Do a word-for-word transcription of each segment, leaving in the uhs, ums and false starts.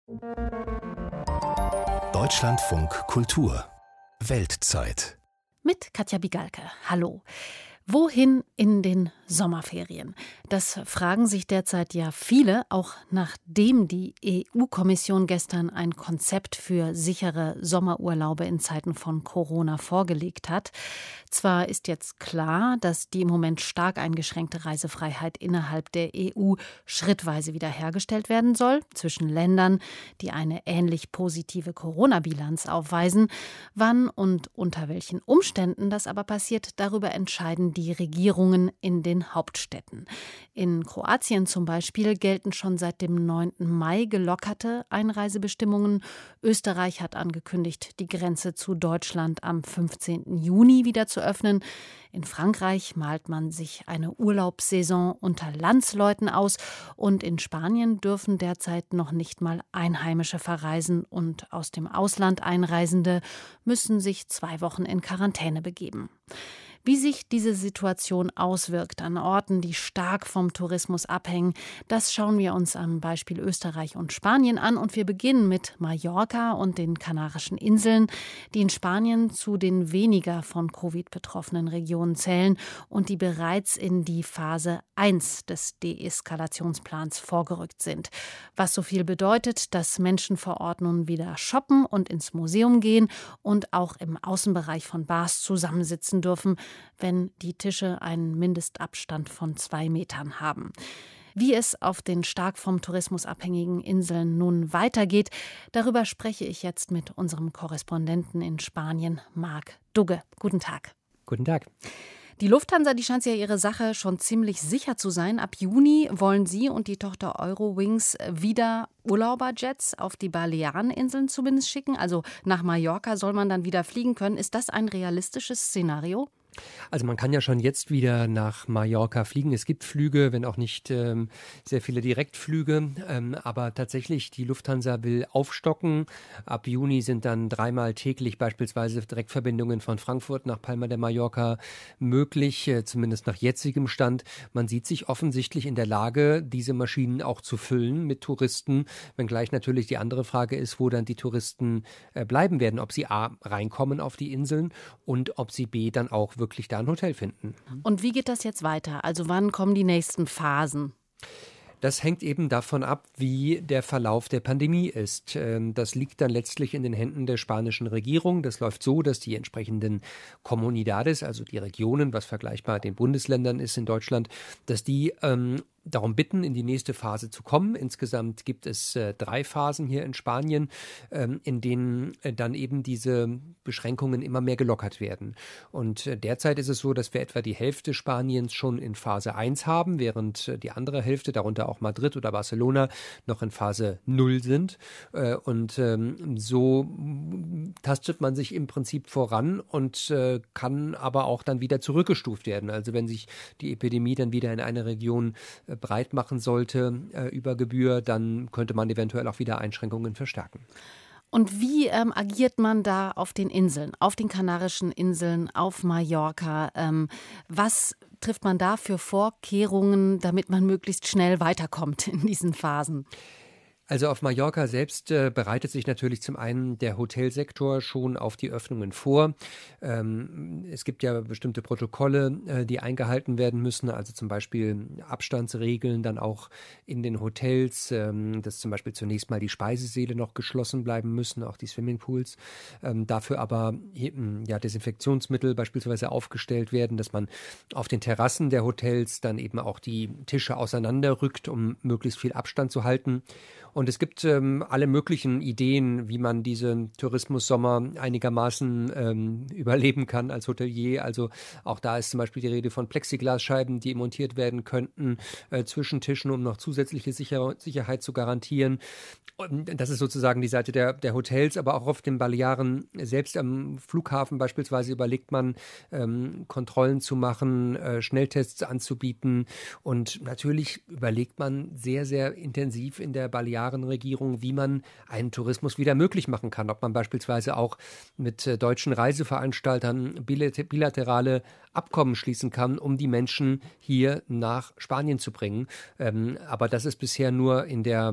Deutschlandfunk Kultur Weltzeit mit Katja Bigalke. Hallo. Wohin in den Sommerferien? Das fragen sich derzeit ja viele, auch nachdem die E U-Kommission gestern ein Konzept für sichere Sommerurlaube in Zeiten von Corona vorgelegt hat. Zwar ist jetzt klar, dass die im Moment stark eingeschränkte Reisefreiheit innerhalb der E U schrittweise wiederhergestellt werden soll, zwischen Ländern, die eine ähnlich positive Corona-Bilanz aufweisen. Wann und unter welchen Umständen das aber passiert, darüber entscheiden die Regierungen in den Hauptstädten. In Kroatien zum Beispiel gelten schon seit dem neunten Mai gelockerte Einreisebestimmungen. Österreich hat angekündigt, die Grenze zu Deutschland am fünfzehnten Juni wieder zu öffnen. In Frankreich malt man sich eine Urlaubssaison unter Landsleuten aus. Und in Spanien dürfen derzeit noch nicht mal Einheimische verreisen. Und aus dem Ausland Einreisende müssen sich zwei Wochen in Quarantäne begeben. Wie sich diese Situation auswirkt an Orten, die stark vom Tourismus abhängen, das schauen wir uns am Beispiel Österreich und Spanien an. Und wir beginnen mit Mallorca und den Kanarischen Inseln, die in Spanien zu den weniger von Covid betroffenen Regionen zählen und die bereits in die Phase eins des Deeskalationsplans vorgerückt sind. Was so viel bedeutet, dass Menschen vor Ort nun wieder shoppen und ins Museum gehen und auch im Außenbereich von Bars zusammensitzen dürfen, wenn die Tische einen Mindestabstand von zwei Metern haben. Wie es auf den stark vom Tourismus abhängigen Inseln nun weitergeht, darüber spreche ich jetzt mit unserem Korrespondenten in Spanien, Marc Dugge. Guten Tag. Guten Tag. Die Lufthansa, die scheint ja ihre Sache schon ziemlich sicher zu sein. Ab Juni wollen sie und die Tochter Eurowings wieder Urlauberjets auf die Baleareninseln zumindest schicken. Also nach Mallorca soll man dann wieder fliegen können. Ist das ein realistisches Szenario? Also man kann ja schon jetzt wieder nach Mallorca fliegen. Es gibt Flüge, wenn auch nicht ähm, sehr viele Direktflüge. Ähm, aber tatsächlich, die Lufthansa will aufstocken. Ab Juni sind dann dreimal täglich beispielsweise Direktverbindungen von Frankfurt nach Palma de Mallorca möglich, äh, zumindest nach jetzigem Stand. Man sieht sich offensichtlich in der Lage, diese Maschinen auch zu füllen mit Touristen, wenngleich natürlich die andere Frage ist, wo dann die Touristen äh, bleiben werden, ob sie A, reinkommen auf die Inseln und ob sie B, dann auch wirklich wirklich da ein Hotel finden. Und wie geht das jetzt weiter? Also wann kommen die nächsten Phasen? Das hängt eben davon ab, wie der Verlauf der Pandemie ist. Das liegt dann letztlich in den Händen der spanischen Regierung. Das läuft so, dass die entsprechenden Comunidades, also die Regionen, was vergleichbar den Bundesländern ist in Deutschland, dass die ähm, darum bitten, in die nächste Phase zu kommen. Insgesamt gibt es äh, drei Phasen hier in Spanien, ähm, in denen äh, dann eben diese Beschränkungen immer mehr gelockert werden. Und äh, derzeit ist es so, dass wir etwa die Hälfte Spaniens schon in Phase eins haben, während äh, die andere Hälfte, darunter auch Madrid oder Barcelona, noch in Phase null sind. Äh, und ähm, so tastet man sich im Prinzip voran und äh, kann aber auch dann wieder zurückgestuft werden. Also wenn sich die Epidemie dann wieder in eine Region äh, breit machen sollte äh, über Gebühr, dann könnte man eventuell auch wieder Einschränkungen verstärken. Und wie ähm, agiert man da auf den Inseln, auf den Kanarischen Inseln, auf Mallorca? Ähm, was trifft man da für Vorkehrungen, damit man möglichst schnell weiterkommt in diesen Phasen? Also auf Mallorca selbst äh, bereitet sich natürlich zum einen der Hotelsektor schon auf die Öffnungen vor. Ähm, es gibt ja bestimmte Protokolle, äh, die eingehalten werden müssen, also zum Beispiel Abstandsregeln dann auch in den Hotels, ähm, dass zum Beispiel zunächst mal die Speisesäle noch geschlossen bleiben müssen, auch die Swimmingpools. Ähm, dafür aber ja, Desinfektionsmittel beispielsweise aufgestellt werden, dass man auf den Terrassen der Hotels dann eben auch die Tische auseinanderrückt, um möglichst viel Abstand zu halten. Und es gibt ähm, alle möglichen Ideen, wie man diesen Tourismussommer einigermaßen ähm, überleben kann als Hotelier. Also auch da ist zum Beispiel die Rede von Plexiglasscheiben, die montiert werden könnten äh, zwischen Tischen, um noch zusätzliche Sicher- Sicherheit zu garantieren. Und das ist sozusagen die Seite der, der Hotels, aber auch auf den Balearen selbst am Flughafen beispielsweise überlegt man, ähm, Kontrollen zu machen, äh, Schnelltests anzubieten. Und natürlich überlegt man sehr, sehr intensiv in der Balearen Regierung, wie man einen Tourismus wieder möglich machen kann. Ob man beispielsweise auch mit äh, deutschen Reiseveranstaltern bilaterale Abkommen schließen kann, um die Menschen hier nach Spanien zu bringen. Ähm, aber das ist bisher nur in der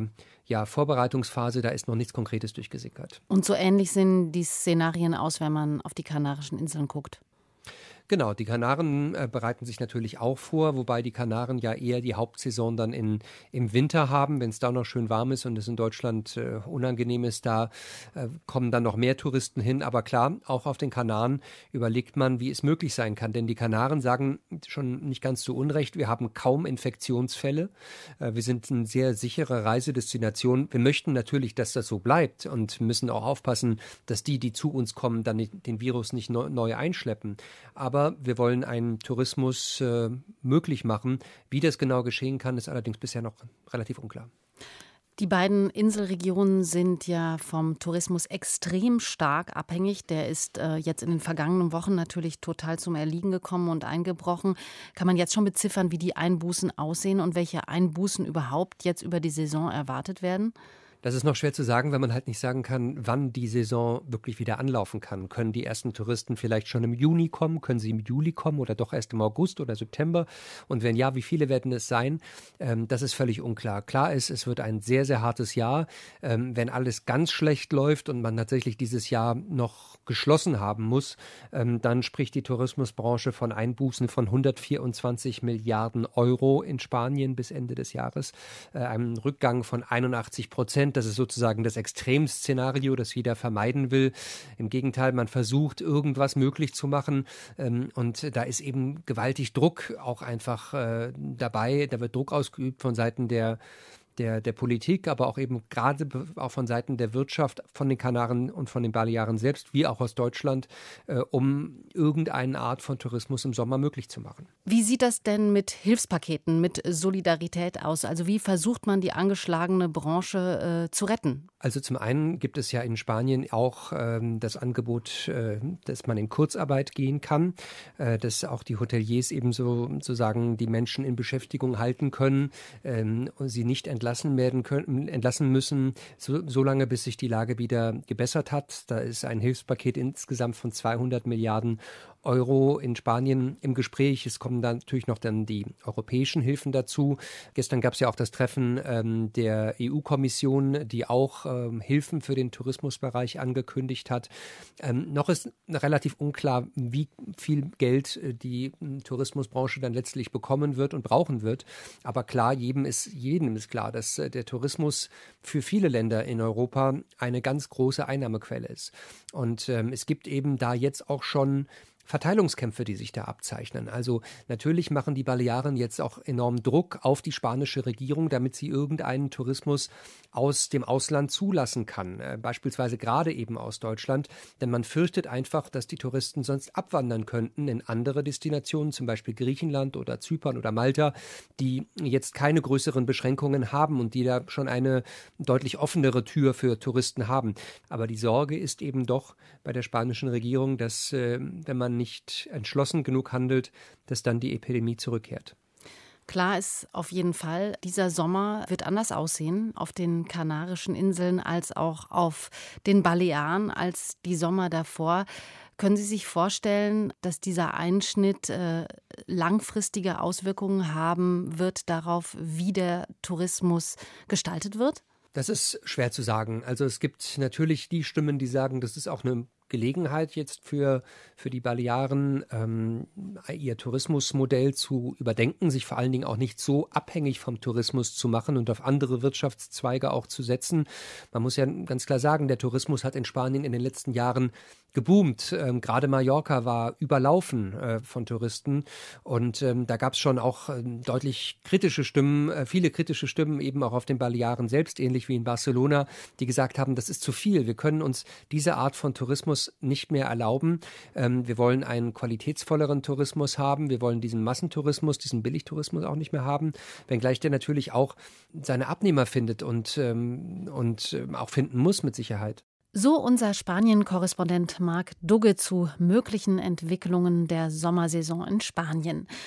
ja, Vorbereitungsphase, da ist noch nichts Konkretes durchgesickert. Und so ähnlich sehen die Szenarien aus, wenn man auf die Kanarischen Inseln guckt. Genau, die Kanaren äh, bereiten sich natürlich auch vor, wobei die Kanaren ja eher die Hauptsaison dann in, im Winter haben, wenn es da noch schön warm ist und es in Deutschland äh, unangenehm ist, da äh, kommen dann noch mehr Touristen hin. Aber klar, auch auf den Kanaren überlegt man, wie es möglich sein kann, denn die Kanaren sagen schon nicht ganz zu Unrecht, wir haben kaum Infektionsfälle, äh, wir sind eine sehr sichere Reisedestination. Wir möchten natürlich, dass das so bleibt und müssen auch aufpassen, dass die, die zu uns kommen, dann nicht, den Virus nicht neu, neu einschleppen. Aber Aber wir wollen einen Tourismus äh, möglich machen. Wie das genau geschehen kann, ist allerdings bisher noch relativ unklar. Die beiden Inselregionen sind ja vom Tourismus extrem stark abhängig. Der ist äh, jetzt in den vergangenen Wochen natürlich total zum Erliegen gekommen und eingebrochen. Kann man jetzt schon beziffern, wie die Einbußen aussehen und welche Einbußen überhaupt jetzt über die Saison erwartet werden? Das ist noch schwer zu sagen, weil man halt nicht sagen kann, wann die Saison wirklich wieder anlaufen kann. Können die ersten Touristen vielleicht schon im Juni kommen? Können sie im Juli kommen oder doch erst im August oder September? Und wenn ja, wie viele werden es sein? Ähm, das ist völlig unklar. Klar ist, es wird ein sehr, sehr hartes Jahr. Ähm, wenn alles ganz schlecht läuft und man tatsächlich dieses Jahr noch geschlossen haben muss, ähm, dann spricht die Tourismusbranche von Einbußen von hundertvierundzwanzig Milliarden Euro in Spanien bis Ende des Jahres. Äh, einem Rückgang von einundachtzig Prozent. Das ist sozusagen das Extremszenario, das jeder vermeiden will. Im Gegenteil, man versucht, irgendwas möglich zu machen. Ähm, und da ist eben gewaltig Druck auch einfach äh, dabei. Da wird Druck ausgeübt von Seiten der Der, der Politik, aber auch eben gerade auch von Seiten der Wirtschaft, von den Kanaren und von den Balearen selbst, wie auch aus Deutschland, äh, um irgendeine Art von Tourismus im Sommer möglich zu machen. Wie sieht das denn mit Hilfspaketen, mit Solidarität aus? Also wie versucht man, die angeschlagene Branche äh, zu retten? Also zum einen gibt es ja in Spanien auch ähm, das Angebot, äh, dass man in Kurzarbeit gehen kann, äh, dass auch die Hoteliers ebenso sozusagen die Menschen in Beschäftigung halten können ähm, und sie nicht entlassen werden können, entlassen müssen, so, so lange, bis sich die Lage wieder gebessert hat. Da ist ein Hilfspaket insgesamt von zweihundert Milliarden Euro in Spanien im Gespräch. Es kommen dann natürlich noch dann die europäischen Hilfen dazu. Gestern gab es ja auch das Treffen ähm, der E U-Kommission, die auch ähm, Hilfen für den Tourismusbereich angekündigt hat. Ähm, noch ist relativ unklar, wie viel Geld äh, die äh, Tourismusbranche dann letztlich bekommen wird und brauchen wird. Aber klar, jedem ist, jedem ist klar, dass äh, der Tourismus für viele Länder in Europa eine ganz große Einnahmequelle ist. Und ähm, es gibt eben da jetzt auch schon Verteilungskämpfe, die sich da abzeichnen. Also natürlich machen die Balearen jetzt auch enormen Druck auf die spanische Regierung, damit sie irgendeinen Tourismus aus dem Ausland zulassen kann. Äh, beispielsweise gerade eben aus Deutschland. Denn man fürchtet einfach, dass die Touristen sonst abwandern könnten in andere Destinationen, zum Beispiel Griechenland oder Zypern oder Malta, die jetzt keine größeren Beschränkungen haben und die da schon eine deutlich offenere Tür für Touristen haben. Aber die Sorge ist eben doch bei der spanischen Regierung, dass, äh, wenn man nicht entschlossen genug handelt, dass dann die Epidemie zurückkehrt. Klar ist auf jeden Fall, dieser Sommer wird anders aussehen auf den Kanarischen Inseln als auch auf den Balearen als die Sommer davor. Können Sie sich vorstellen, dass dieser Einschnitt äh, langfristige Auswirkungen haben wird darauf, wie der Tourismus gestaltet wird? Das ist schwer zu sagen. Also es gibt natürlich die Stimmen, die sagen, das ist auch eine Gelegenheit jetzt für, für die Balearen, ähm, ihr Tourismusmodell zu überdenken, sich vor allen Dingen auch nicht so abhängig vom Tourismus zu machen und auf andere Wirtschaftszweige auch zu setzen. Man muss ja ganz klar sagen, der Tourismus hat in Spanien in den letzten Jahren geboomt. Ähm, gerade Mallorca war überlaufen äh, von Touristen und ähm, da gab es schon auch äh, deutlich kritische Stimmen, äh, viele kritische Stimmen eben auch auf den Balearen selbst, ähnlich wie in Barcelona, die gesagt haben, das ist zu viel. Wir können uns diese Art von Tourismus nicht mehr erlauben. Ähm, wir wollen einen qualitätsvolleren Tourismus haben. Wir wollen diesen Massentourismus, diesen Billigtourismus auch nicht mehr haben, wenngleich der natürlich auch seine Abnehmer findet und, ähm, und ähm, auch finden muss mit Sicherheit. So unser Spanien-Korrespondent Marc Dugge zu möglichen Entwicklungen der Sommersaison in Spanien.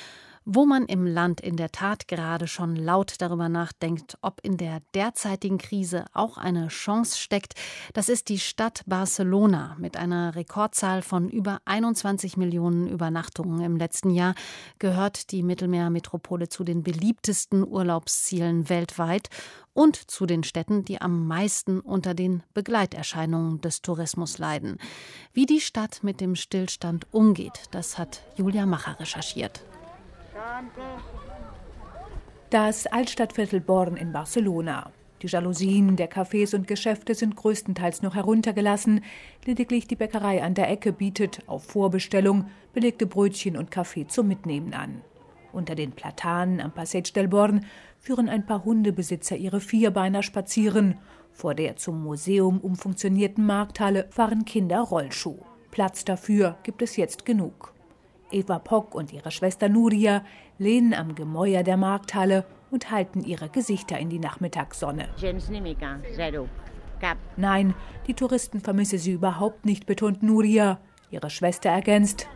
Wo man im Land in der Tat gerade schon laut darüber nachdenkt, ob in der derzeitigen Krise auch eine Chance steckt, das ist die Stadt Barcelona mit einer Rekordzahl von über einundzwanzig Millionen Übernachtungen im letzten Jahr, gehört die Mittelmeermetropole zu den beliebtesten Urlaubszielen weltweit und zu den Städten, die am meisten unter den Begleiterscheinungen des Tourismus leiden. Wie die Stadt mit dem Stillstand umgeht, das hat Julia Macher recherchiert. Das Altstadtviertel Born in Barcelona. Die Jalousien der Cafés und Geschäfte sind größtenteils noch heruntergelassen. Lediglich die Bäckerei an der Ecke bietet auf Vorbestellung belegte Brötchen und Kaffee zum Mitnehmen an. Unter den Platanen am Passeig del Born führen ein paar Hundebesitzer ihre Vierbeiner spazieren. Vor der zum Museum umfunktionierten Markthalle fahren Kinder Rollschuh. Platz dafür gibt es jetzt genug. Eva Pock und ihre Schwester Nuria lehnen am Gemäuer der Markthalle und halten ihre Gesichter in die Nachmittagssonne. Nein, die Touristen vermisse sie überhaupt nicht, betont Nuria. Ihre Schwester ergänzt: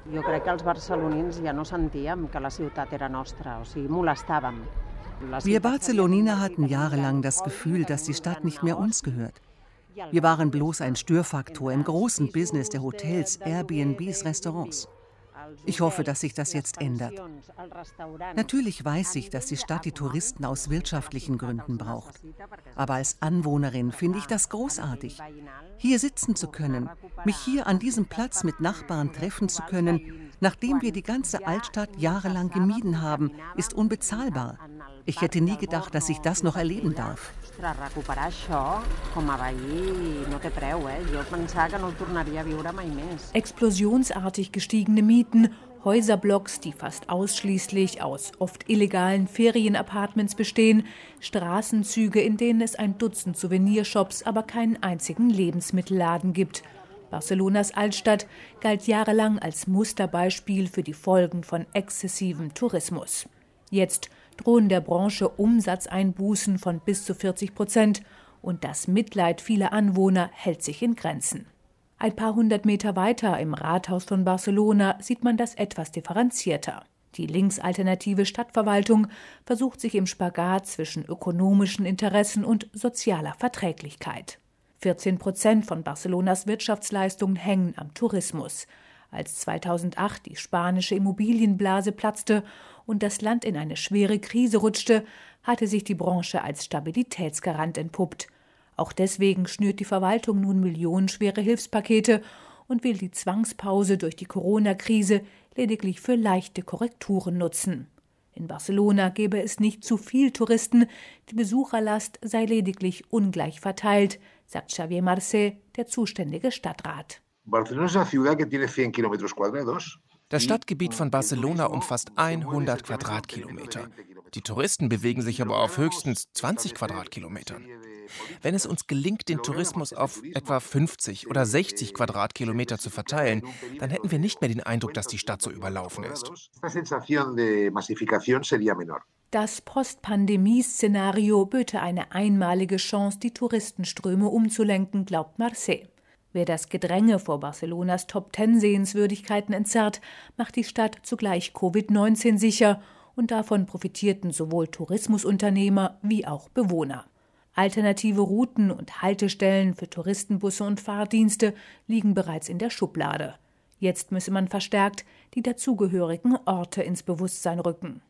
Wir Barceloniner hatten jahrelang das Gefühl, dass die Stadt nicht mehr uns gehört. Wir waren bloß ein Störfaktor im großen Business der Hotels, Airbnbs, Restaurants. Ich hoffe, dass sich das jetzt ändert. Natürlich weiß ich, dass die Stadt die Touristen aus wirtschaftlichen Gründen braucht. Aber als Anwohnerin finde ich das großartig. Hier sitzen zu können, mich hier an diesem Platz mit Nachbarn treffen zu können, nachdem wir die ganze Altstadt jahrelang gemieden haben, ist unbezahlbar. Ich hätte nie gedacht, dass ich das noch erleben darf. Explosionsartig gestiegene Mieten, Häuserblocks, die fast ausschließlich aus oft illegalen Ferienapartments bestehen, Straßenzüge, in denen es ein Dutzend Souvenirshops, aber keinen einzigen Lebensmittelladen gibt. Barcelonas Altstadt galt jahrelang als Musterbeispiel für die Folgen von exzessivem Tourismus. Jetzt drohen der Branche Umsatzeinbußen von bis zu vierzig Prozent und das Mitleid vieler Anwohner hält sich in Grenzen. Ein paar hundert Meter weiter im Rathaus von Barcelona sieht man das etwas differenzierter. Die linksalternative Stadtverwaltung versucht sich im Spagat zwischen ökonomischen Interessen und sozialer Verträglichkeit. vierzehn Prozent von Barcelonas Wirtschaftsleistungen hängen am Tourismus. Als zweitausendacht die spanische Immobilienblase platzte und das Land in eine schwere Krise rutschte, hatte sich die Branche als Stabilitätsgarant entpuppt. Auch deswegen schnürt die Verwaltung nun millionenschwere Hilfspakete und will die Zwangspause durch die Corona-Krise lediglich für leichte Korrekturen nutzen. In Barcelona gäbe es nicht zu viel Touristen, die Besucherlast sei lediglich ungleich verteilt, sagt Xavier Marcé, der zuständige Stadtrat. Das Stadtgebiet von Barcelona umfasst hundert Quadratkilometer. Die Touristen bewegen sich aber auf höchstens zwanzig Quadratkilometern. Wenn es uns gelingt, den Tourismus auf etwa fünfzig oder sechzig Quadratkilometer zu verteilen, dann hätten wir nicht mehr den Eindruck, dass die Stadt so überlaufen ist. Das Post-Pandemie-Szenario böte eine einmalige Chance, die Touristenströme umzulenken, glaubt Marcé. Wer das Gedränge vor Barcelonas Top-Ten-Sehenswürdigkeiten entzerrt, macht die Stadt zugleich Covid neunzehn sicher und davon profitierten sowohl Tourismusunternehmer wie auch Bewohner. Alternative Routen und Haltestellen für Touristenbusse und Fahrdienste liegen bereits in der Schublade. Jetzt müsse man verstärkt die dazugehörigen Orte ins Bewusstsein rücken.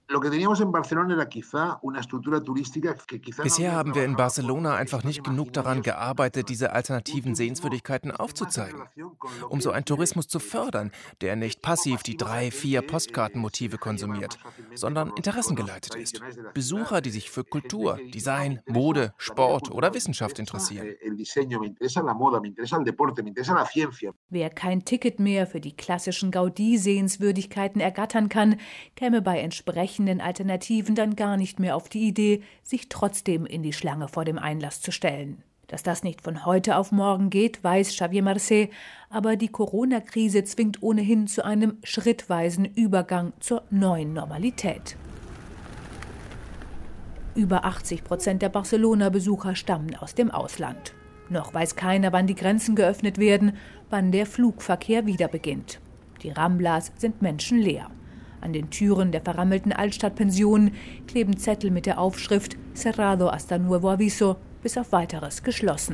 Bisher haben wir in Barcelona einfach nicht genug daran gearbeitet, diese alternativen Sehenswürdigkeiten aufzuzeigen. Um so einen Tourismus zu fördern, der nicht passiv die drei, vier Postkartenmotive konsumiert, sondern interessengeleitet ist. Besucher, die sich für Kultur, Design, Mode, Sport oder Wissenschaft interessieren. Wer kein Ticket mehr für die klassischen Gaudí-Sehenswürdigkeiten ergattern kann, käme bei entsprechenden Alternativen dann gar nicht mehr auf die Idee, sich trotzdem in die Schlange vor dem Einlass zu stellen. Dass das nicht von heute auf morgen geht, weiß Xavier Marcé, aber die Corona-Krise zwingt ohnehin zu einem schrittweisen Übergang zur neuen Normalität. Über achtzig Prozent der Barcelona-Besucher stammen aus dem Ausland. Noch weiß keiner, wann die Grenzen geöffnet werden, wann der Flugverkehr wieder beginnt. Die Ramblas sind menschenleer. An den Türen der verrammelten Altstadtpensionen kleben Zettel mit der Aufschrift Cerrado hasta nuevo aviso, bis auf Weiteres geschlossen.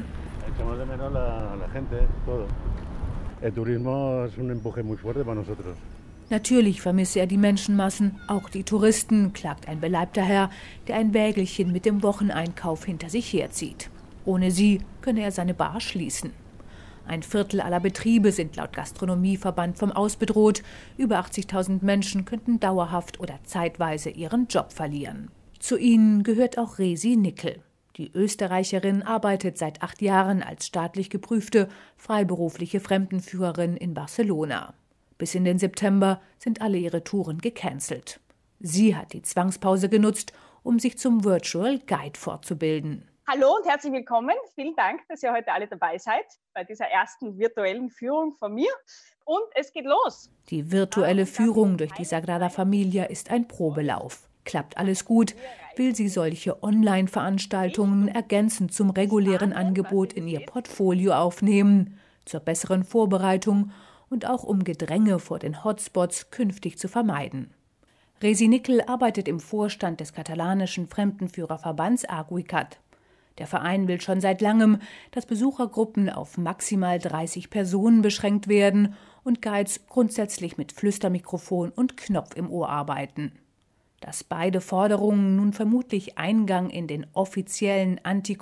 Natürlich vermisse er die Menschenmassen, auch die Touristen, klagt ein beleibter Herr, der ein Wägelchen mit dem Wocheneinkauf hinter sich herzieht. Ohne sie könne er seine Bar schließen. Ein Viertel aller Betriebe sind laut Gastronomieverband vom Aus bedroht. Über achtzigtausend Menschen könnten dauerhaft oder zeitweise ihren Job verlieren. Zu ihnen gehört auch Resi Nickel. Die Österreicherin arbeitet seit acht Jahren als staatlich geprüfte, freiberufliche Fremdenführerin in Barcelona. Bis in den September sind alle ihre Touren gecancelt. Sie hat die Zwangspause genutzt, um sich zum Virtual Guide fortzubilden. Hallo und herzlich willkommen. Vielen Dank, dass ihr heute alle dabei seid bei dieser ersten virtuellen Führung von mir. Und es geht los. Die virtuelle Führung durch die Sagrada Familia ist ein Probelauf. Klappt alles gut, will sie solche Online-Veranstaltungen ergänzend zum regulären Angebot in ihr Portfolio aufnehmen, zur besseren Vorbereitung und auch um Gedränge vor den Hotspots künftig zu vermeiden. Resi Nickel arbeitet im Vorstand des katalanischen Fremdenführerverbands Aguicat. Der Verein will schon seit langem, dass Besuchergruppen auf maximal dreißig Personen beschränkt werden und Guides grundsätzlich mit Flüstermikrofon und Knopf im Ohr arbeiten. Dass beide Forderungen nun vermutlich Eingang in den offiziellen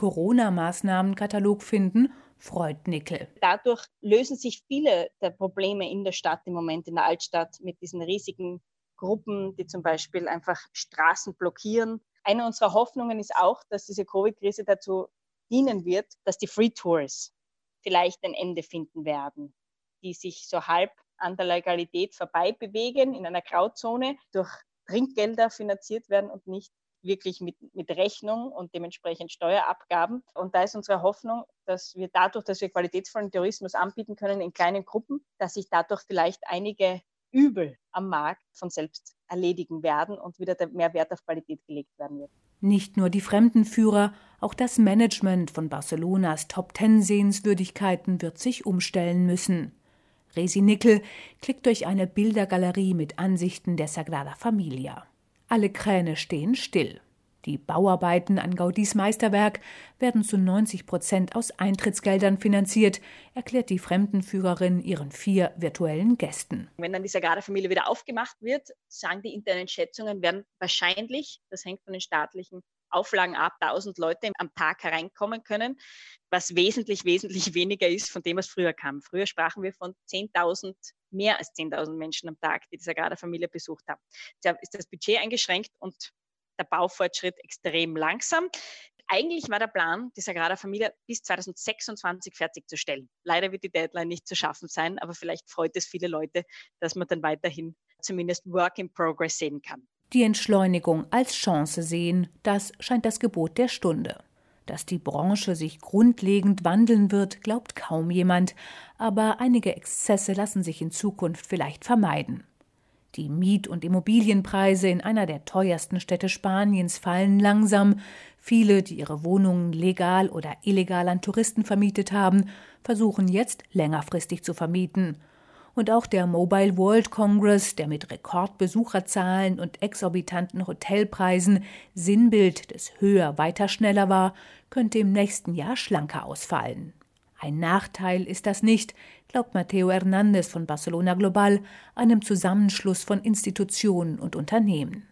Anti-Corona-Maßnahmenkatalog finden, freut Nickel. Dadurch lösen sich viele der Probleme in der Stadt im Moment, in der Altstadt, mit diesen riesigen Gruppen, die zum Beispiel einfach Straßen blockieren. Eine unserer Hoffnungen ist auch, dass diese Covid-Krise dazu dienen wird, dass die Free Tours vielleicht ein Ende finden werden, die sich so halb an der Legalität vorbei bewegen, in einer Grauzone, durch Trinkgelder finanziert werden und nicht wirklich mit, mit Rechnung und dementsprechend Steuerabgaben. Und da ist unsere Hoffnung, dass wir dadurch, dass wir qualitätsvollen Tourismus anbieten können in kleinen Gruppen, dass sich dadurch vielleicht einige Übel am Markt von selbst erledigen werden und wieder mehr Wert auf Qualität gelegt werden wird. Nicht nur die Fremdenführer, auch das Management von Barcelonas Top-Ten-Sehenswürdigkeiten wird sich umstellen müssen. Resi Nickel klickt durch eine Bildergalerie mit Ansichten der Sagrada Familia. Alle Kräne stehen still. Die Bauarbeiten an Gaudís Meisterwerk werden zu neunzig Prozent aus Eintrittsgeldern finanziert, erklärt die Fremdenführerin ihren vier virtuellen Gästen. Wenn dann die Sagrada Familia wieder aufgemacht wird, sagen die internen Schätzungen, werden wahrscheinlich, das hängt von den staatlichen Auflagen ab, tausend Leute am Tag hereinkommen können, was wesentlich, wesentlich weniger ist von dem, was früher kam. Früher sprachen wir von zehntausend, mehr als zehntausend Menschen am Tag, die die Sagrada Familia besucht haben. Deshalb ist das Budget eingeschränkt und der Baufortschritt extrem langsam. Eigentlich war der Plan, die Sagrada Familia bis zweitausendsechsundzwanzig fertigzustellen. Leider wird die Deadline nicht zu schaffen sein, aber vielleicht freut es viele Leute, dass man dann weiterhin zumindest Work in Progress sehen kann. Die Entschleunigung als Chance sehen, das scheint das Gebot der Stunde. Dass die Branche sich grundlegend wandeln wird, glaubt kaum jemand, aber einige Exzesse lassen sich in Zukunft vielleicht vermeiden. Die Miet- und Immobilienpreise in einer der teuersten Städte Spaniens fallen langsam. Viele, die ihre Wohnungen legal oder illegal an Touristen vermietet haben, versuchen jetzt längerfristig zu vermieten. Und auch der Mobile World Congress, der mit Rekordbesucherzahlen und exorbitanten Hotelpreisen Sinnbild des Höher, Weiter, Schneller war, könnte im nächsten Jahr schlanker ausfallen. Ein Nachteil ist das nicht, glaubt Mateo Hernández von Barcelona Global, einem Zusammenschluss von Institutionen und Unternehmen.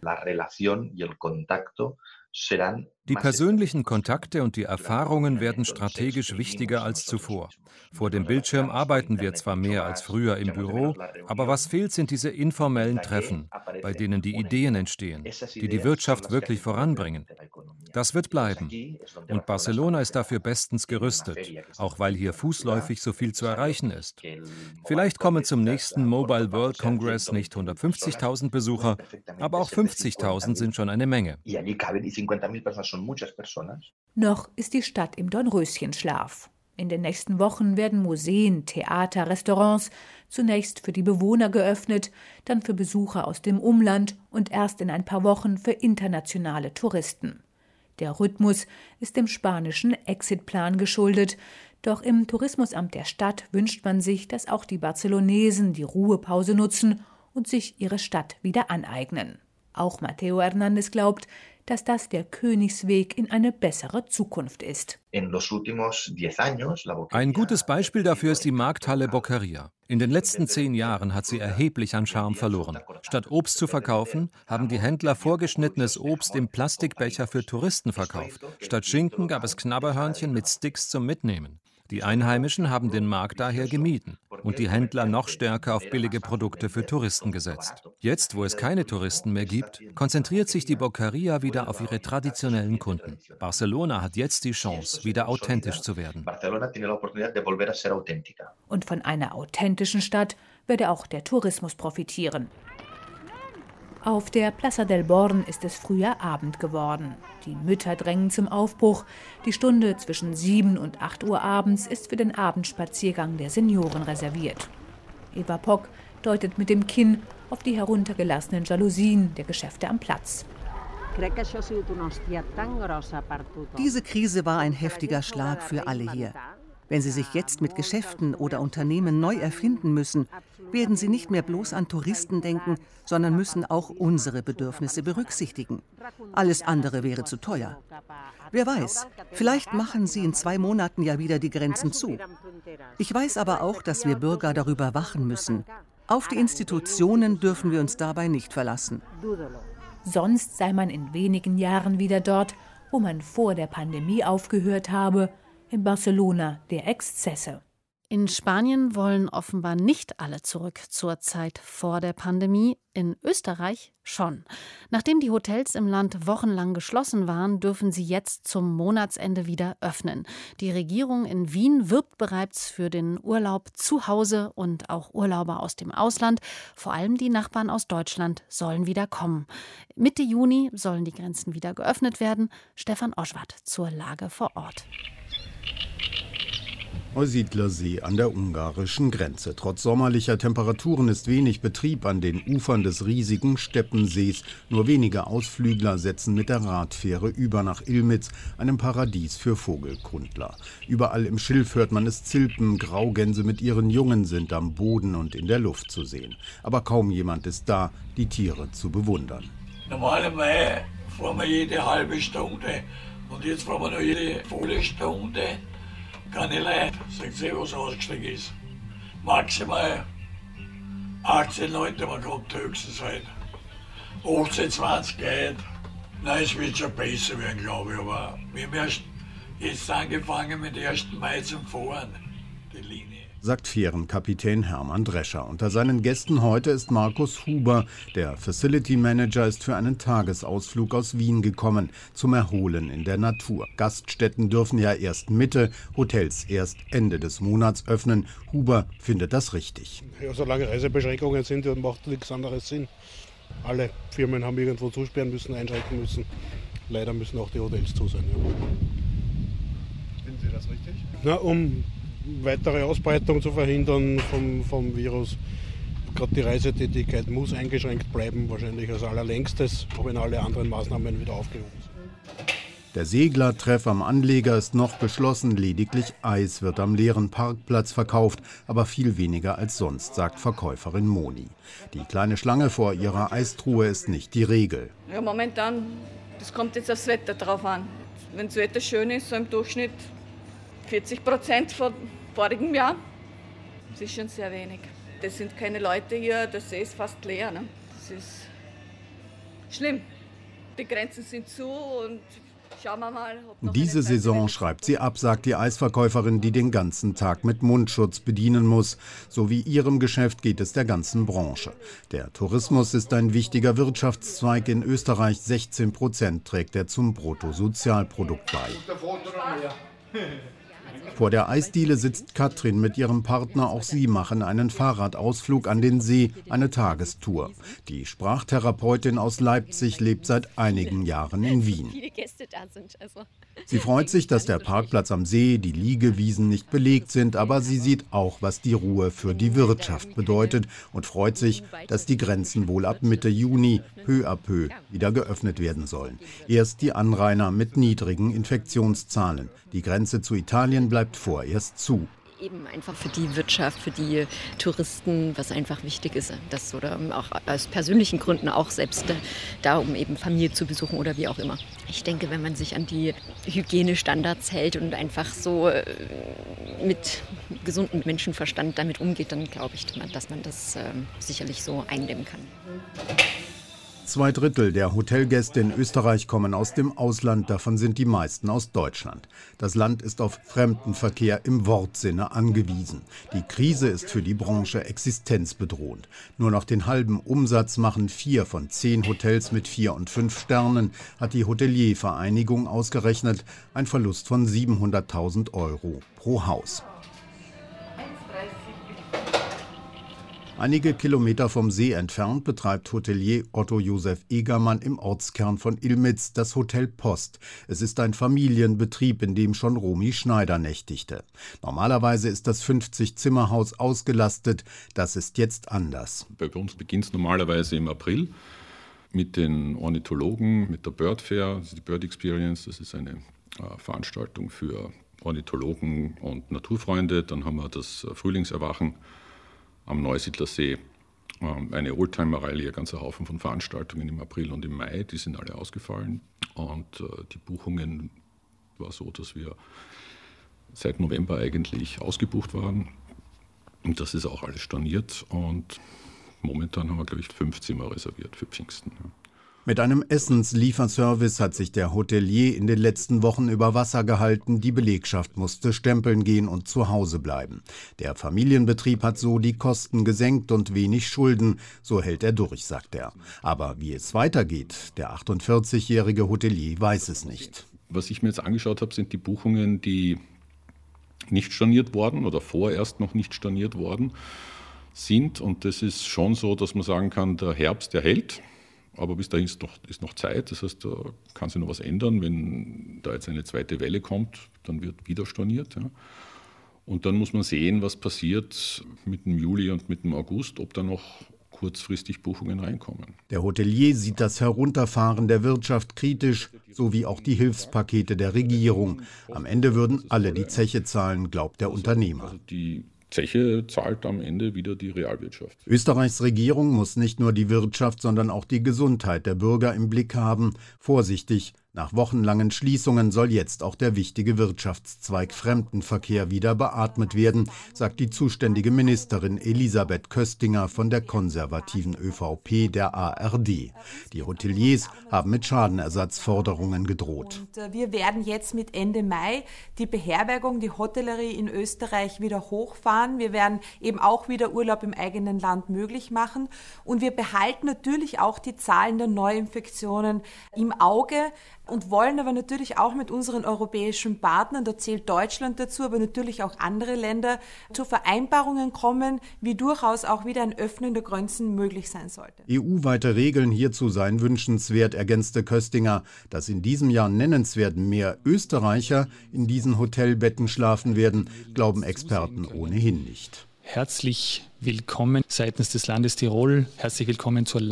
Die persönlichen Kontakte und die Erfahrungen werden strategisch wichtiger als zuvor. Vor dem Bildschirm arbeiten wir zwar mehr als früher im Büro, aber was fehlt, sind diese informellen Treffen, bei denen die Ideen entstehen, die die Wirtschaft wirklich voranbringen. Das wird bleiben. Und Barcelona ist dafür bestens gerüstet, auch weil hier fußläufig so viel zu erreichen ist. Vielleicht kommen zum nächsten Mobile World Congress nicht hundertfünfzigtausend Besucher, aber auch fünfzigtausend sind schon eine Menge. Noch ist die Stadt im Dornröschenschlaf. In den nächsten Wochen werden Museen, Theater, Restaurants zunächst für die Bewohner geöffnet, dann für Besucher aus dem Umland und erst in ein paar Wochen für internationale Touristen. Der Rhythmus ist dem spanischen Exit-Plan geschuldet, doch im Tourismusamt der Stadt wünscht man sich, dass auch die Barcelonesen die Ruhepause nutzen, und sich ihre Stadt wieder aneignen. Auch Mateo Hernández glaubt, dass das der Königsweg in eine bessere Zukunft ist. Ein gutes Beispiel dafür ist die Markthalle Boqueria. In den letzten zehn Jahren hat sie erheblich an Charme verloren. Statt Obst zu verkaufen, haben die Händler vorgeschnittenes Obst im Plastikbecher für Touristen verkauft. Statt Schinken gab es Knabberhörnchen mit Sticks zum Mitnehmen. Die Einheimischen haben den Markt daher gemieden und die Händler noch stärker auf billige Produkte für Touristen gesetzt. Jetzt, wo es keine Touristen mehr gibt, konzentriert sich die Boqueria wieder auf ihre traditionellen Kunden. Barcelona hat jetzt die Chance, wieder authentisch zu werden. Und von einer authentischen Stadt werde auch der Tourismus profitieren. Auf der Plaza del Born ist es früher Abend geworden. Die Mütter drängen zum Aufbruch. Die Stunde zwischen sieben und acht Uhr abends ist für den Abendspaziergang der Senioren reserviert. Eva Pock deutet mit dem Kinn auf die heruntergelassenen Jalousien der Geschäfte am Platz. Diese Krise war ein heftiger Schlag für alle hier. Wenn sie sich jetzt mit Geschäften oder Unternehmen neu erfinden müssen, werden sie nicht mehr bloß an Touristen denken, sondern müssen auch unsere Bedürfnisse berücksichtigen. Alles andere wäre zu teuer. Wer weiß, vielleicht machen sie in zwei Monaten ja wieder die Grenzen zu. Ich weiß aber auch, dass wir Bürger darüber wachen müssen. Auf die Institutionen dürfen wir uns dabei nicht verlassen. Sonst sei man in wenigen Jahren wieder dort, wo man vor der Pandemie aufgehört habe, in Barcelona der Exzesse. In Spanien wollen offenbar nicht alle zurück zur Zeit vor der Pandemie, in Österreich schon. Nachdem die Hotels im Land wochenlang geschlossen waren, dürfen sie jetzt zum Monatsende wieder öffnen. Die Regierung in Wien wirbt bereits für den Urlaub zu Hause und auch Urlauber aus dem Ausland. Vor allem die Nachbarn aus Deutschland sollen wieder kommen. Mitte Juni sollen die Grenzen wieder geöffnet werden. Stefan Oschwart zur Lage vor Ort. Neusiedlersee an der ungarischen Grenze. Trotz sommerlicher Temperaturen ist wenig Betrieb an den Ufern des riesigen Steppensees. Nur wenige Ausflügler setzen mit der Radfähre über nach Ilmitz, einem Paradies für Vogelkundler. Überall im Schilf hört man es zilpen. Graugänse mit ihren Jungen sind am Boden und in der Luft zu sehen. Aber kaum jemand ist da, die Tiere zu bewundern. Normalerweise fahren wir jede halbe Stunde und jetzt fahren wir noch jede volle Stunde. Keine Leute, sagt sie, was ausgestiegen ist. Maximal achtzehn Leute, man kommt höchstens halt. achtzehn, zwanzig Leute. Nein, es wird schon besser werden, glaube ich. Aber wir haben erst jetzt angefangen mit ersten Mai zum Fahren, die Linie. Sagt Fährenkapitän Hermann Drescher. Unter seinen Gästen heute ist Markus Huber. Der Facility Manager ist für einen Tagesausflug aus Wien gekommen, zum Erholen in der Natur. Gaststätten dürfen ja erst Mitte, Hotels erst Ende des Monats öffnen. Huber findet das richtig. Ja, solange Reisebeschränkungen sind, macht nichts anderes Sinn. Alle Firmen haben irgendwo zusperren müssen, einschränken müssen. Leider müssen auch die Hotels zu sein. Ja. Finden Sie das richtig? Na, um weitere Ausbreitung zu verhindern vom, vom Virus. Gerade die Reisetätigkeit muss eingeschränkt bleiben, wahrscheinlich als allerlängstes, auch wenn alle anderen Maßnahmen wieder aufgehoben sind. Der Seglertreff am Anleger ist noch geschlossen, lediglich Eis wird am leeren Parkplatz verkauft, aber viel weniger als sonst, sagt Verkäuferin Moni. Die kleine Schlange vor ihrer Eistruhe ist nicht die Regel. Ja, momentan, das kommt jetzt aufs Wetter drauf an. Wenn das Wetter schön ist, so im Durchschnitt vierzig Prozent von vorigem Jahr. Das ist schon sehr wenig. Das sind keine Leute hier, der See ist fast leer. Ne? Das ist schlimm. Die Grenzen sind zu und schauen wir mal. Ob noch Diese Saison schreibt sie ab, sagt die Eisverkäuferin, die den ganzen Tag mit Mundschutz bedienen muss. So wie ihrem Geschäft geht es der ganzen Branche. Der Tourismus ist ein wichtiger Wirtschaftszweig in Österreich. sechzehn Prozent trägt er zum Bruttosozialprodukt bei. Vor der Eisdiele sitzt Katrin mit ihrem Partner. Auch sie machen einen Fahrradausflug an den See, eine Tagestour. Die Sprachtherapeutin aus Leipzig lebt seit einigen Jahren in Wien. Sie freut sich, dass der Parkplatz am See, die Liegewiesen nicht belegt sind, aber sie sieht auch, was die Ruhe für die Wirtschaft bedeutet und freut sich, dass die Grenzen wohl ab Mitte Juni peu à peu wieder geöffnet werden sollen. Erst die Anrainer mit niedrigen Infektionszahlen. Die Grenze zu Italien bleibt vorerst zu. Eben einfach für die Wirtschaft, für die Touristen, was einfach wichtig ist, das oder auch aus persönlichen Gründen auch selbst da, um eben Familie zu besuchen oder wie auch immer. Ich denke, wenn man sich an die Hygienestandards hält und einfach so mit gesundem Menschenverstand damit umgeht, dann glaube ich, dass man das sicherlich so eindämmen kann. Zwei Drittel der Hotelgäste in Österreich kommen aus dem Ausland, davon sind die meisten aus Deutschland. Das Land ist auf Fremdenverkehr im Wortsinne angewiesen. Die Krise ist für die Branche existenzbedrohend. Nur noch den halben Umsatz machen vier von zehn Hotels mit vier und fünf Sternen, hat die Hoteliervereinigung ausgerechnet. Ein Verlust von siebenhunderttausend Euro pro Haus. Einige Kilometer vom See entfernt betreibt Hotelier Otto Josef Egermann im Ortskern von Ilmitz das Hotel Post. Es ist ein Familienbetrieb, in dem schon Romy Schneider nächtigte. Normalerweise ist das fünfzig-Zimmer-Haus ausgelastet. Das ist jetzt anders. Bei uns beginnt es normalerweise im April mit den Ornithologen, mit der Bird Fair, also die Bird Experience. Das ist eine äh, Veranstaltung für Ornithologen und Naturfreunde. Dann haben wir das Frühlingserwachen am Neusiedlersee, eine Oldtimer-Rallye, ein ganzer Haufen von Veranstaltungen im April und im Mai, die sind alle ausgefallen. Und äh, die Buchungen war so, dass wir seit November eigentlich ausgebucht waren. Und das ist auch alles storniert. Und momentan haben wir, glaube ich, fünf Zimmer reserviert für Pfingsten. Ja. Mit einem Essenslieferservice hat sich der Hotelier in den letzten Wochen über Wasser gehalten. Die Belegschaft musste stempeln gehen und zu Hause bleiben. Der Familienbetrieb hat so die Kosten gesenkt und wenig Schulden. So hält er durch, sagt er. Aber wie es weitergeht, der achtundvierzigjährige Hotelier weiß es nicht. Was ich mir jetzt angeschaut habe, sind die Buchungen, die nicht storniert worden oder vorerst noch nicht storniert worden sind. Und das ist schon so, dass man sagen kann, der Herbst, der hält. Aber bis dahin ist noch, ist noch Zeit, das heißt, da kann sich noch was ändern. Wenn da jetzt eine zweite Welle kommt, dann wird wieder storniert. Ja. Und dann muss man sehen, was passiert mit dem Juli und mit dem August, ob da noch kurzfristig Buchungen reinkommen. Der Hotelier sieht das Herunterfahren der Wirtschaft kritisch, sowie auch die Hilfspakete der Regierung. Am Ende würden alle die Zeche zahlen, glaubt der Unternehmer. Also die Zeche zahlt am Ende wieder die Realwirtschaft. Österreichs Regierung muss nicht nur die Wirtschaft, sondern auch die Gesundheit der Bürger im Blick haben. Vorsichtig, nach wochenlangen Schließungen soll jetzt auch der wichtige Wirtschaftszweig Fremdenverkehr wieder beatmet werden, sagt die zuständige Ministerin Elisabeth Köstinger von der konservativen ÖVP der A R D. Die Hoteliers haben mit Schadenersatzforderungen gedroht. Und wir werden jetzt mit Ende Mai die Beherbergung, die Hotellerie in Österreich wieder hochfahren. Wir werden eben auch wieder Urlaub im eigenen Land möglich machen. Und wir behalten natürlich auch die Zahlen der Neuinfektionen im Auge. Und wollen aber natürlich auch mit unseren europäischen Partnern, da zählt Deutschland dazu, aber natürlich auch andere Länder, zu Vereinbarungen kommen, wie durchaus auch wieder ein Öffnen der Grenzen möglich sein sollte. E U-weite Regeln hierzu seien wünschenswert, ergänzte Köstinger. Dass in diesem Jahr nennenswert mehr Österreicher in diesen Hotelbetten schlafen werden, glauben Experten ohnehin nicht. Herzlich willkommen seitens des Landes Tirol. Herzlich willkommen zur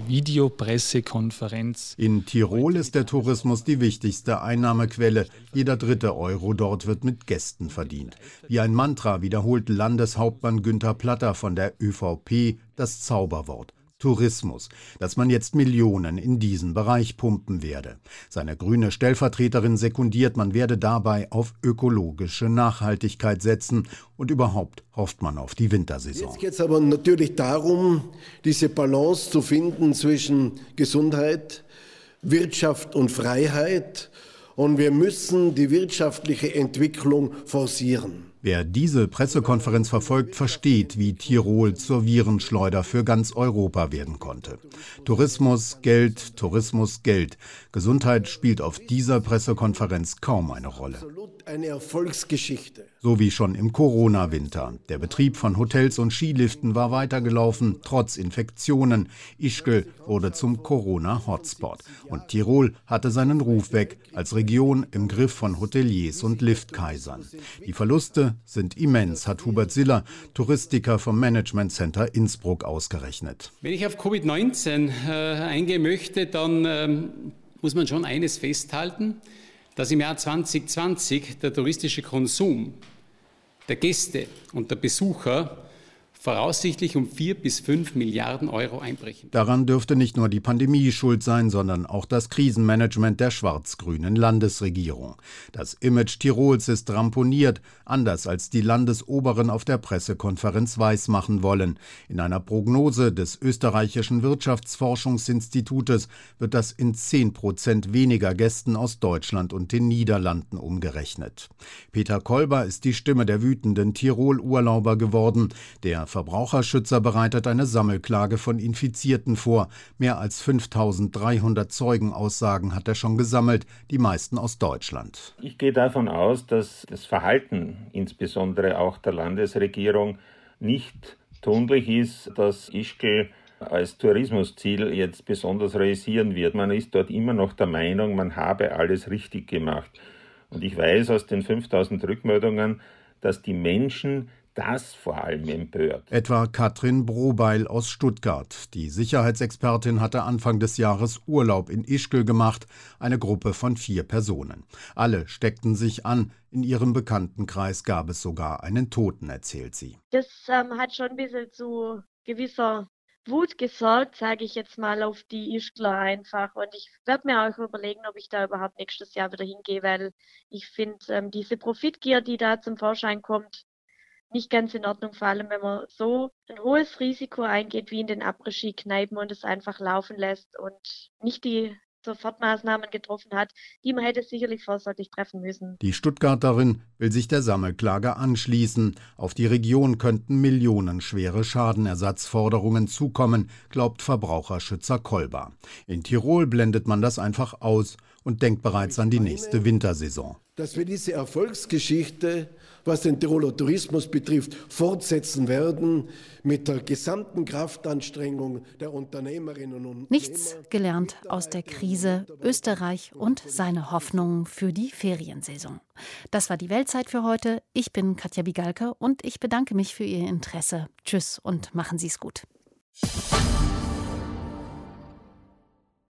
Landesvideopressekonferenz. In Tirol ist der Tourismus die wichtigste Einnahmequelle. Jeder dritte Euro dort wird mit Gästen verdient. Wie ein Mantra wiederholt Landeshauptmann Günther Platter von der ÖVP das Zauberwort Tourismus, dass man jetzt Millionen in diesen Bereich pumpen werde. Seine grüne Stellvertreterin sekundiert, man werde dabei auf ökologische Nachhaltigkeit setzen und überhaupt hofft man auf die Wintersaison. Jetzt geht es aber natürlich darum, diese Balance zu finden zwischen Gesundheit, Wirtschaft und Freiheit. Und wir müssen die wirtschaftliche Entwicklung forcieren. Wer diese Pressekonferenz verfolgt, versteht, wie Tirol zur Virenschleuder für ganz Europa werden konnte. Tourismus, Geld, Tourismus, Geld. Gesundheit spielt auf dieser Pressekonferenz kaum eine Rolle. Absolut eine Erfolgsgeschichte. So wie schon im Corona-Winter. Der Betrieb von Hotels und Skiliften war weitergelaufen, trotz Infektionen. Ischgl wurde zum Corona-Hotspot. Und Tirol hatte seinen Ruf weg, als Region im Griff von Hoteliers und Liftkaisern. Die Verluste sind immens, hat Hubert Siller, Touristiker vom Management Center Innsbruck, ausgerechnet. Wenn ich auf Covid neunzehn äh, eingehen möchte, dann ähm, muss man schon eines festhalten, dass im Jahr zwanzig zwanzig der touristische Konsum der Gäste und der Besucher voraussichtlich um vier bis fünf Milliarden Euro einbrechen. Daran dürfte nicht nur die Pandemie schuld sein, sondern auch das Krisenmanagement der schwarz-grünen Landesregierung. Das Image Tirols ist ramponiert, anders als die Landesoberen auf der Pressekonferenz weismachen wollen. In einer Prognose des österreichischen Wirtschaftsforschungsinstitutes wird das in zehn Prozent weniger Gästen aus Deutschland und den Niederlanden umgerechnet. Peter Kolber ist die Stimme der wütenden Tirol-Urlauber geworden. Der Verbraucherschützer bereitet eine Sammelklage von Infizierten vor. Mehr als fünftausenddreihundert Zeugenaussagen hat er schon gesammelt, die meisten aus Deutschland. Ich gehe davon aus, dass das Verhalten, insbesondere auch der Landesregierung, nicht tunlich ist, dass Ischgl als Tourismusziel jetzt besonders realisieren wird. Man ist dort immer noch der Meinung, man habe alles richtig gemacht. Und ich weiß aus den fünftausend Rückmeldungen, dass die Menschen das vor allem empört. Etwa Katrin Brobeil aus Stuttgart. Die Sicherheitsexpertin hatte Anfang des Jahres Urlaub in Ischgl gemacht, eine Gruppe von vier Personen. Alle steckten sich an. In ihrem Bekanntenkreis gab es sogar einen Toten, erzählt sie. Das ähm, hat schon ein bisschen zu gewisser Wut gesorgt, sage ich jetzt mal, auf die Ischgler einfach. Und ich werde mir auch überlegen, ob ich da überhaupt nächstes Jahr wieder hingehe, weil ich finde, ähm, diese Profitgier, die da zum Vorschein kommt, nicht ganz in Ordnung, vor allem wenn man so ein hohes Risiko eingeht wie in den Après-Ski-Kneipen und es einfach laufen lässt und nicht die Sofortmaßnahmen getroffen hat, die man hätte sicherlich vorsorglich treffen müssen. Die Stuttgarterin will sich der Sammelklage anschließen. Auf die Region könnten millionenschwere Schadenersatzforderungen zukommen, glaubt Verbraucherschützer Kolber. In Tirol blendet man das einfach aus und denkt bereits an die nächste Wintersaison. Dass wir diese Erfolgsgeschichte, was den Tiroler Tourismus betrifft, fortsetzen werden mit der gesamten Kraftanstrengung der Unternehmerinnen und Unternehmer. Nichts gelernt aus der Krise, Österreich und seine Hoffnungen für die Feriensaison. Das war die Weltzeit für heute. Ich bin Katja Bigalke und ich bedanke mich für Ihr Interesse. Tschüss und machen Sie es gut.